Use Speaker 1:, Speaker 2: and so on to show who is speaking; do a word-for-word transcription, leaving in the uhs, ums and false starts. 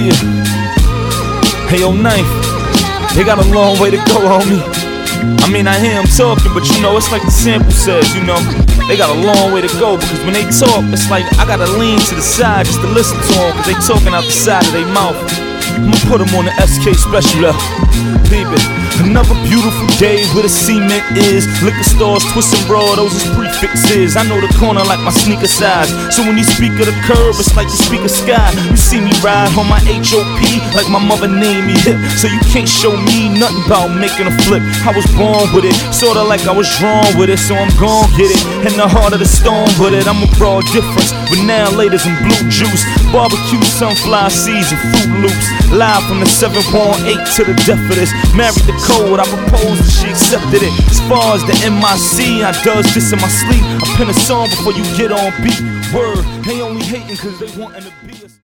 Speaker 1: Yeah. Hey, yo, Knife, they got a long way to go, homie. I mean, I hear them talking, but you know, it's like the sample says, you know, they got a long way to go, because when they talk, it's like I gotta lean to the side just to listen to them, because they talking out the side of their mouth. I'ma put them on the S K special, baby. Another beautiful day where the cement is. Liquor stores, twist and roll, those is prefixes. I know the corner like my sneaker size, so when you speak of the curb, it's like you speak of sky. You see me ride on my H O P like my mother named me hip, so you can't show me nothing about making a flip. I was born with it, sorta like I was drawn with it, so I'm gon' get it. In the heart of the storm with it, I'm a broad difference, but now ladies in blue juice, barbecue, sunflower seeds, and Fruit Loops. Live from the seven one eight to the death of this. Married the code, I proposed and she accepted it. As far as the M I C, I does this in my sleep. I pen a song before you get on beat. Word, they only hating cause they wantin' to be a